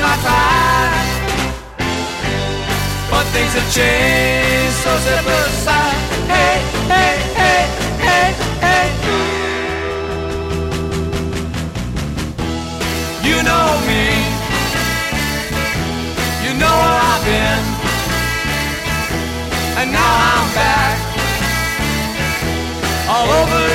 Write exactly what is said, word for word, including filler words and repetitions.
I tried, but things have changed, so step aside. Hey, hey, hey, hey, hey. You know me, you know where I've been, and now I'm back all over